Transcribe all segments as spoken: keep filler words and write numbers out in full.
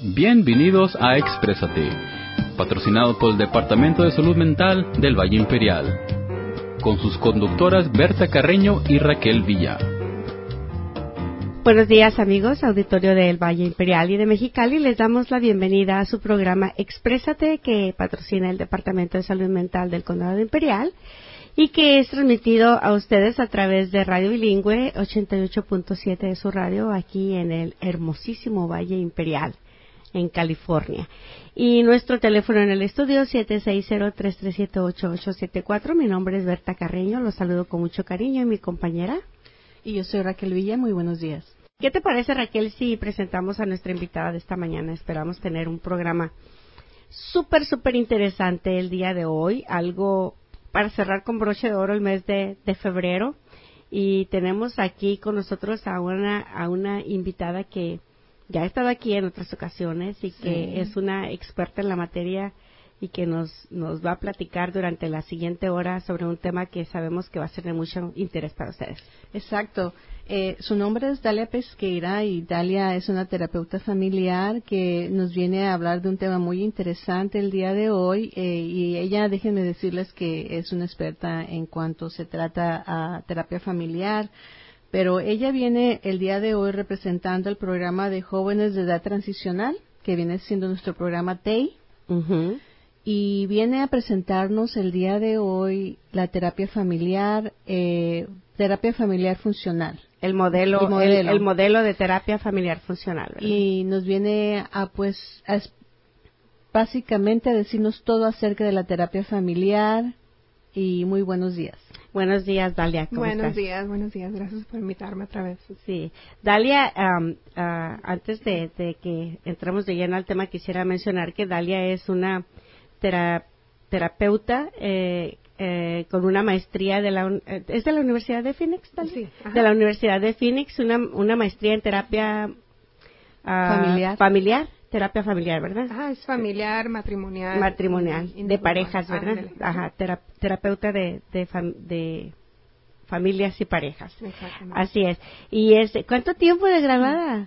Bienvenidos a Exprésate, patrocinado por el Departamento de Salud Mental del Valle Imperial, con sus conductoras Berta Carreño y Raquel Villa. Buenos días, amigos, auditorio del Valle Imperial y de Mexicali. Les damos la bienvenida a su programa Exprésate, que patrocina el Departamento de Salud Mental del Condado de Imperial y que es transmitido a ustedes a través de Radio Bilingüe ochenta y ocho punto siete de su radio aquí en el hermosísimo Valle Imperial, en California. Y nuestro teléfono en el estudio siete seis cero, tres tres siete, ocho ocho siete cuatro. Mi nombre es Berta Carreño, los saludo con mucho cariño, y mi compañera. Y yo soy Raquel Villa, muy buenos días. ¿Qué te parece, Raquel, si presentamos a nuestra invitada de esta mañana? Esperamos tener un programa súper, súper interesante el día de hoy, algo para cerrar con broche de oro el mes de, de febrero. Y tenemos aquí con nosotros a una, a una invitada que ya ha estado aquí en otras ocasiones y que sí. es una experta en la materia y que nos, nos va a platicar durante la siguiente hora sobre un tema que sabemos que va a ser de mucho interés para ustedes. Exacto. Eh, su nombre es Dalia Pesqueira y Dalia es una terapeuta familiar que nos viene a hablar de un tema muy interesante el día de hoy eh, y ella, déjenme decirles que es una experta en cuanto se trata a terapia familiar. Pero ella viene el día de hoy representando el programa de jóvenes de edad transicional, que viene siendo nuestro programa T E I, uh-huh. y viene a presentarnos el día de hoy la terapia familiar, eh, terapia familiar funcional. El modelo, el modelo. El, el modelo de terapia familiar funcional, ¿verdad? Y nos viene a, pues, a, básicamente a decirnos todo acerca de la terapia familiar. Y muy buenos días. Buenos días, Dalia. ¿Cómo buenos estás? días, buenos días. Gracias por invitarme otra vez. Sí. Dalia, um, uh, antes de, de que entremos de lleno al tema, quisiera mencionar que Dalia es una tera, terapeuta eh, eh, con una maestría de la... ¿Es de la Universidad de Phoenix, Dalia? Sí. Ajá. De la Universidad de Phoenix, una, una maestría en terapia uh, familiar. familiar. Terapia familiar, ¿verdad? Ah, es familiar, matrimonial. Matrimonial, de parejas, ¿verdad? Ah, Ajá, tera, terapeuta de, de, fam, de familias y parejas. Exactamente. Así es. ¿Y es, cuánto tiempo de graduada?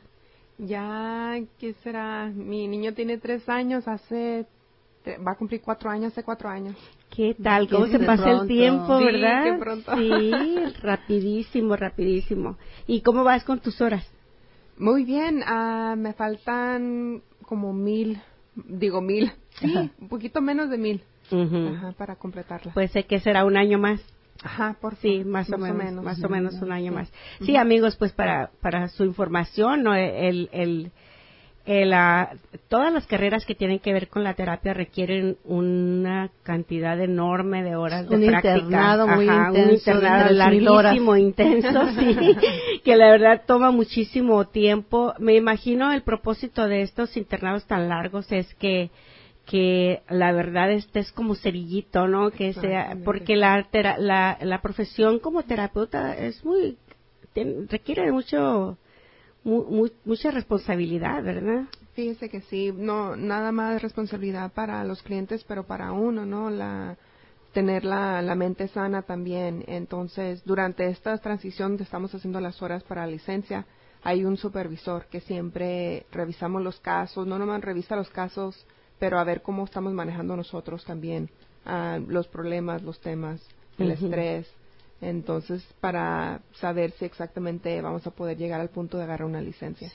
Ya, ¿qué será? Mi niño tiene tres años, hace, va a cumplir cuatro años, hace cuatro años. ¿Qué tal? ¿Cómo se pasa el tiempo, sí, verdad? Qué pronto. Sí, rapidísimo, rapidísimo. ¿Y cómo vas con tus horas? Muy bien, uh, me faltan como mil, digo mil, sí, Ajá. un poquito menos de mil, uh-huh. Ajá, para completarla. Pues sé que será un año más. Ajá, por sí, más, más o menos, menos, más o menos un año sí. más. Sí, uh-huh. amigos, pues para para su información, ¿no? el el el uh, todas las carreras que tienen que ver con la terapia requieren una cantidad enorme de horas de un práctica. Internado muy Ajá, intenso, un internado larguísimo, horas. intenso, sí, que la verdad toma muchísimo tiempo. Me imagino el propósito de estos internados tan largos es que que la verdad este es como cerillito, ¿no? Que sea, porque la tera, la la profesión como terapeuta es muy ten, requiere mucho Mu, mucha responsabilidad, ¿verdad? Fíjese que sí, no nada más responsabilidad para los clientes, pero para uno, ¿no? La tener la, la mente sana también. Entonces, durante esta transición que estamos haciendo las horas para la licencia, hay un supervisor que siempre revisamos los casos, no nomás revisa los casos, pero a ver cómo estamos manejando nosotros también uh, los problemas, los temas, el uh-huh. estrés. Entonces, para saber si exactamente vamos a poder llegar al punto de agarrar una licencia.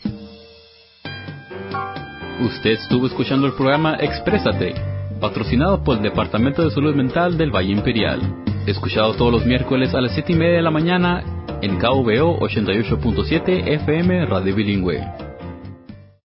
Usted estuvo escuchando el programa Exprésate, patrocinado por el Departamento de Salud Mental del Valle Imperial. Escuchado todos los miércoles a las siete y media de la mañana en K V O ochenta y ocho punto siete F M Radio Bilingüe.